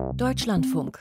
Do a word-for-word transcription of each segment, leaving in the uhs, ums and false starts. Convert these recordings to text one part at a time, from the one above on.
Deutschlandfunk.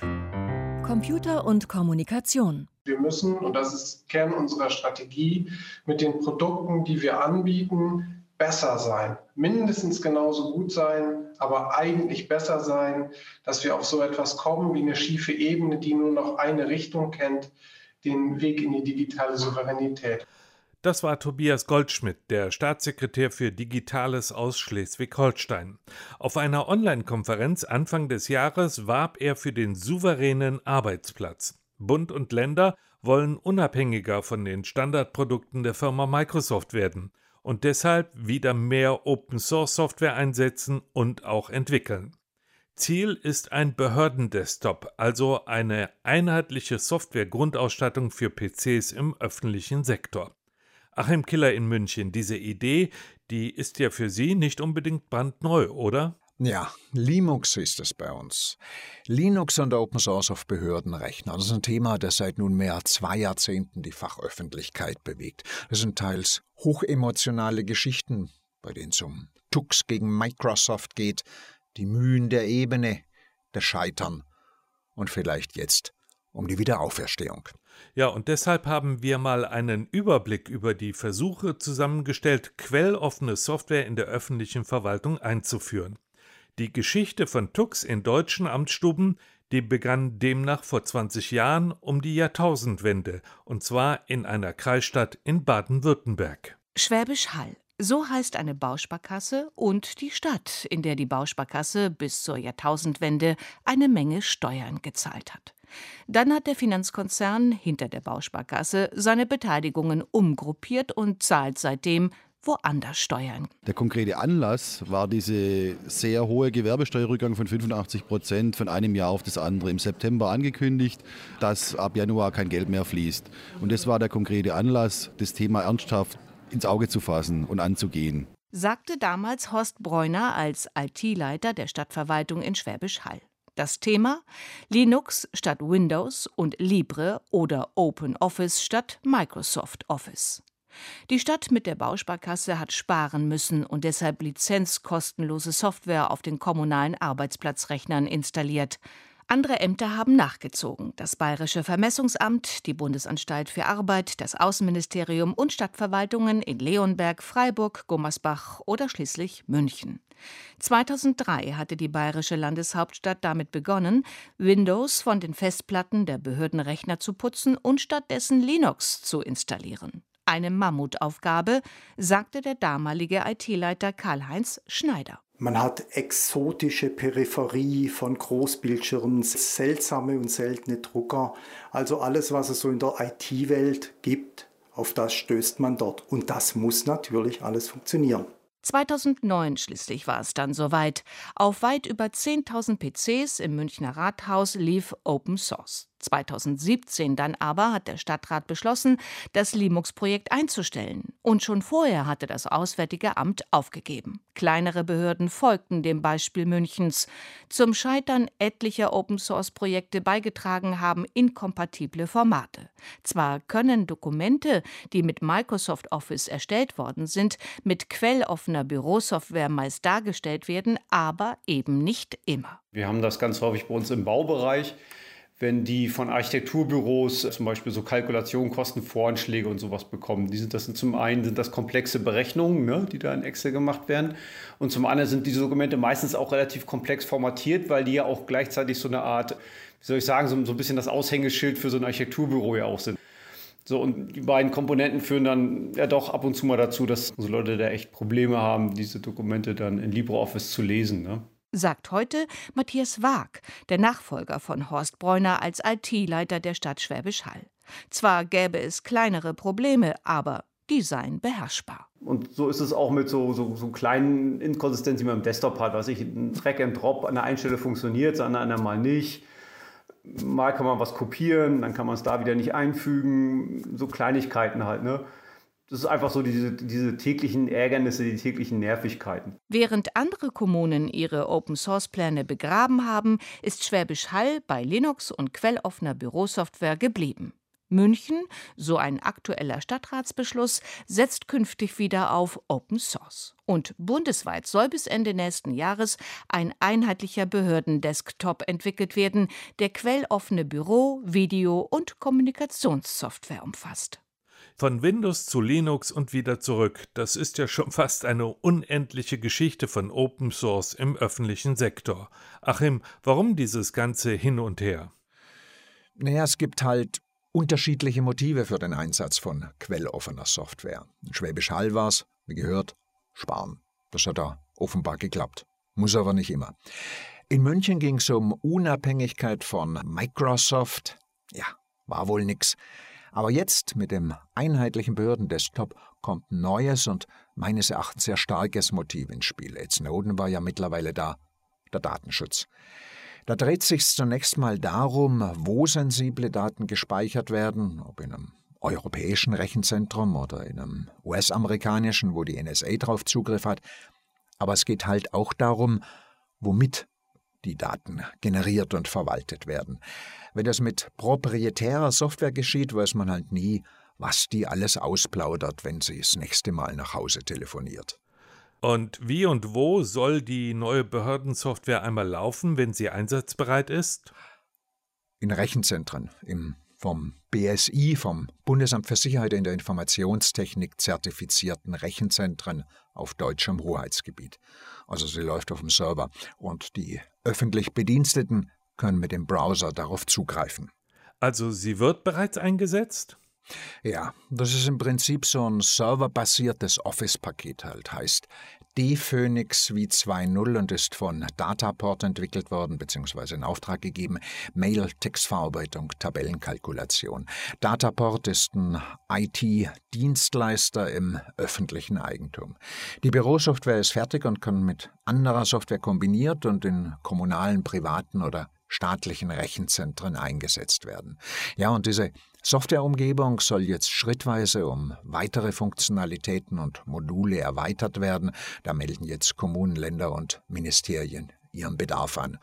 Computer und Kommunikation. Wir müssen, und das ist Kern unserer Strategie, mit den Produkten, die wir anbieten, besser sein. Mindestens genauso gut sein, aber eigentlich besser sein, dass wir auf so etwas kommen wie eine schiefe Ebene, die nur noch eine Richtung kennt, den Weg in die digitale Souveränität. Das war Tobias Goldschmidt, der Staatssekretär für Digitales aus Schleswig-Holstein. Auf einer Online-Konferenz Anfang des Jahres warb er für den souveränen Arbeitsplatz. Bund und Länder wollen unabhängiger von den Standardprodukten der Firma Microsoft werden und deshalb wieder mehr Open-Source-Software einsetzen und auch entwickeln. Ziel ist ein Behördendesktop, also eine einheitliche Software-Grundausstattung für P Cs im öffentlichen Sektor. Achim Killer in München, diese Idee, die ist ja für Sie nicht unbedingt brandneu, oder? Ja, Linux ist es bei uns. Linux und Open Source auf Behördenrechnern, das ist ein Thema, das seit nunmehr zwei Jahrzehnten die Fachöffentlichkeit bewegt. Das sind teils hochemotionale Geschichten, bei denen es um Tux gegen Microsoft geht, die Mühen der Ebene, das Scheitern und vielleicht jetzt um die Wiederauferstehung. Ja, und deshalb haben wir mal einen Überblick über die Versuche zusammengestellt, quelloffene Software in der öffentlichen Verwaltung einzuführen. Die Geschichte von Tux in deutschen Amtsstuben, die begann demnach vor zwanzig Jahren um die Jahrtausendwende, und zwar in einer Kreisstadt in Baden-Württemberg. Schwäbisch Hall. So heißt eine Bausparkasse und die Stadt, in der die Bausparkasse bis zur Jahrtausendwende eine Menge Steuern gezahlt hat. Dann hat der Finanzkonzern hinter der Bausparkasse seine Beteiligungen umgruppiert und zahlt seitdem woanders Steuern. Der konkrete Anlass war diese sehr hohe Gewerbesteuerrückgang von fünfundachtzig Prozent von einem Jahr auf das andere. Im September angekündigt, dass ab Januar kein Geld mehr fließt. Und das war der konkrete Anlass, das Thema ernsthaft ins Auge zu fassen und anzugehen. Sagte damals Horst Breuner als I T-Leiter der Stadtverwaltung in Schwäbisch Hall. Das Thema: Linux statt Windows und Libre oder Open Office statt Microsoft Office. Die Stadt mit der Bausparkasse hat sparen müssen und deshalb lizenzkostenlose Software auf den kommunalen Arbeitsplatzrechnern installiert. Andere Ämter haben nachgezogen. Das Bayerische Vermessungsamt, die Bundesanstalt für Arbeit, das Außenministerium und Stadtverwaltungen in Leonberg, Freiburg, Gummersbach oder schließlich München. zweitausenddrei hatte die bayerische Landeshauptstadt damit begonnen, Windows von den Festplatten der Behördenrechner zu putzen und stattdessen Linux zu installieren. Eine Mammutaufgabe, sagte der damalige I T-Leiter Karl-Heinz Schneider. Man hat exotische Peripherie von Großbildschirmen, seltsame und seltene Drucker. Also alles, was es so in der I T-Welt gibt, auf das stößt man dort. Und das muss natürlich alles funktionieren. zweitausendneun schließlich war es dann soweit. Auf weit über zehntausend P Cs im Münchner Rathaus lief Open Source. zweitausendsiebzehn dann aber hat der Stadtrat beschlossen, das Linux-Projekt einzustellen. Und schon vorher hatte das Auswärtige Amt aufgegeben. Kleinere Behörden folgten dem Beispiel Münchens. Zum Scheitern etlicher Open-Source-Projekte beigetragen haben inkompatible Formate. Zwar können Dokumente, die mit Microsoft Office erstellt worden sind, mit quelloffener Bürosoftware meist dargestellt werden, aber eben nicht immer. Wir haben das ganz häufig bei uns im Baubereich. Wenn die von Architekturbüros zum Beispiel so Kalkulationen, Kostenvoranschläge und sowas bekommen. Die sind, das sind zum einen sind das komplexe Berechnungen, ne, die da in Excel gemacht werden. Und zum anderen sind diese Dokumente meistens auch relativ komplex formatiert, weil die ja auch gleichzeitig so eine Art, wie soll ich sagen, so, so ein bisschen das Aushängeschild für so ein Architekturbüro ja auch sind. So, und die beiden Komponenten führen dann ja doch ab und zu mal dazu, dass so Leute da echt Probleme haben, diese Dokumente dann in LibreOffice zu lesen, ne? Sagt heute Matthias Waag, der Nachfolger von Horst Breuner als I T-Leiter der Stadt Schwäbisch Hall. Zwar gäbe es kleinere Probleme, aber die seien beherrschbar. Und so ist es auch mit so, so, so kleinen Inkonsistenzen, die man im Desktop hat. Was ich, ein Drag and Drop an der einen Stelle funktioniert, an der anderen mal nicht. Mal kann man was kopieren, dann kann man es da wieder nicht einfügen. So Kleinigkeiten halt, ne? Das ist einfach so diese, diese täglichen Ärgernisse, die täglichen Nervigkeiten. Während andere Kommunen ihre Open-Source-Pläne begraben haben, ist Schwäbisch Hall bei Linux und quelloffener Bürosoftware geblieben. München, so ein aktueller Stadtratsbeschluss, setzt künftig wieder auf Open Source. Und bundesweit soll bis Ende nächsten Jahres ein einheitlicher Behördendesktop entwickelt werden, der quelloffene Büro-, Video- und Kommunikationssoftware umfasst. Von Windows zu Linux und wieder zurück, das ist ja schon fast eine unendliche Geschichte von Open Source im öffentlichen Sektor. Achim, warum dieses ganze Hin und Her? Naja, es gibt halt unterschiedliche Motive für den Einsatz von quelloffener Software. In Schwäbisch Hall war es, wie gehört, sparen. Das hat da offenbar geklappt. Muss aber nicht immer. In München ging es um Unabhängigkeit von Microsoft. Ja, war wohl nix. Aber jetzt mit dem einheitlichen Behördendesktop kommt ein neues und meines Erachtens sehr starkes Motiv ins Spiel. Ed Snowden war ja mittlerweile da, der Datenschutz. Da dreht sich zunächst mal darum, wo sensible Daten gespeichert werden, ob in einem europäischen Rechenzentrum oder in einem U S-amerikanischen, wo die N S A drauf Zugriff hat. Aber es geht halt auch darum, womit die Daten generiert und verwaltet werden. Wenn das mit proprietärer Software geschieht, weiß man halt nie, was die alles ausplaudert, wenn sie das nächste Mal nach Hause telefoniert. Und wie und wo soll die neue Behördensoftware einmal laufen, wenn sie einsatzbereit ist? In Rechenzentren, im vom B S I, vom Bundesamt für Sicherheit in der Informationstechnik zertifizierten Rechenzentren auf deutschem Hoheitsgebiet. Also sie läuft auf dem Server und die öffentlich Bediensteten können mit dem Browser darauf zugreifen. Also sie wird bereits eingesetzt? Ja, das ist im Prinzip so ein serverbasiertes Office-Paket halt, heißt D-Phoenix V zwei Punkt null und ist von Dataport entwickelt worden bzw. in Auftrag gegeben. Mail, Textverarbeitung, Tabellenkalkulation. Dataport ist ein I T-Dienstleister im öffentlichen Eigentum. Die Bürosoftware ist fertig und kann mit anderer Software kombiniert und in kommunalen, privaten oder staatlichen Rechenzentren eingesetzt werden. Ja, und diese Softwareumgebung soll jetzt schrittweise um weitere Funktionalitäten und Module erweitert werden. Da melden jetzt Kommunen, Länder und Ministerien ihren Bedarf an.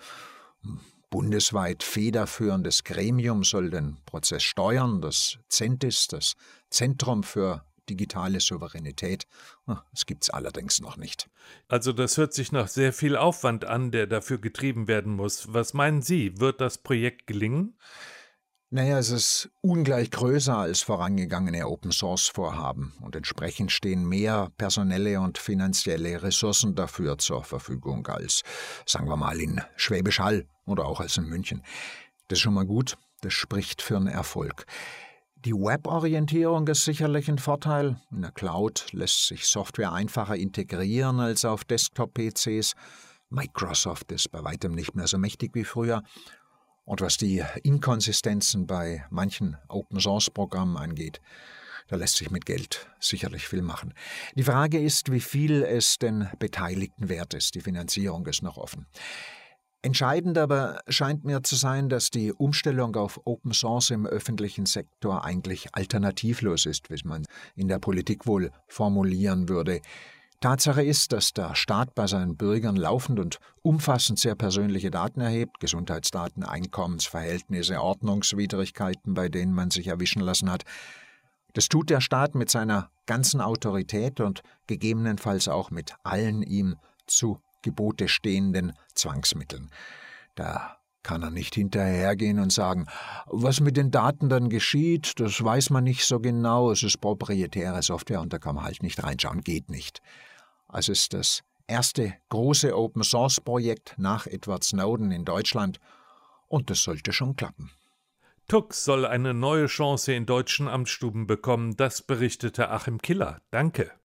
Bundesweit federführendes Gremium soll den Prozess steuern, das CENTIS, das Zentrum für digitale Souveränität. Das gibt's allerdings noch nicht. Also das hört sich nach sehr viel Aufwand an, der dafür getrieben werden muss. Was meinen Sie, wird das Projekt gelingen? Naja, es ist ungleich größer als vorangegangene Open-Source-Vorhaben und entsprechend stehen mehr personelle und finanzielle Ressourcen dafür zur Verfügung als, sagen wir mal, in Schwäbisch Hall oder auch als in München. Das ist schon mal gut, das spricht für einen Erfolg. Die Web-Orientierung ist sicherlich ein Vorteil. In der Cloud lässt sich Software einfacher integrieren als auf Desktop-P Cs. Microsoft ist bei weitem nicht mehr so mächtig wie früher. Und was die Inkonsistenzen bei manchen Open-Source-Programmen angeht, da lässt sich mit Geld sicherlich viel machen. Die Frage ist, wie viel es den Beteiligten wert ist. Die Finanzierung ist noch offen. Entscheidend aber scheint mir zu sein, dass die Umstellung auf Open Source im öffentlichen Sektor eigentlich alternativlos ist, wie man in der Politik wohl formulieren würde. Tatsache ist, dass der Staat bei seinen Bürgern laufend und umfassend sehr persönliche Daten erhebt, Gesundheitsdaten, Einkommensverhältnisse, Ordnungswidrigkeiten, bei denen man sich erwischen lassen hat. Das tut der Staat mit seiner ganzen Autorität und gegebenenfalls auch mit allen ihm zu Gebote stehenden Zwangsmitteln. Da kann er nicht hinterhergehen und sagen, was mit den Daten dann geschieht, das weiß man nicht so genau, es ist proprietäre Software und da kann man halt nicht reinschauen, geht nicht. Also ist das erste große Open-Source-Projekt nach Edward Snowden in Deutschland und das sollte schon klappen. Tux soll eine neue Chance in deutschen Amtsstuben bekommen, das berichtete Achim Killer. Danke.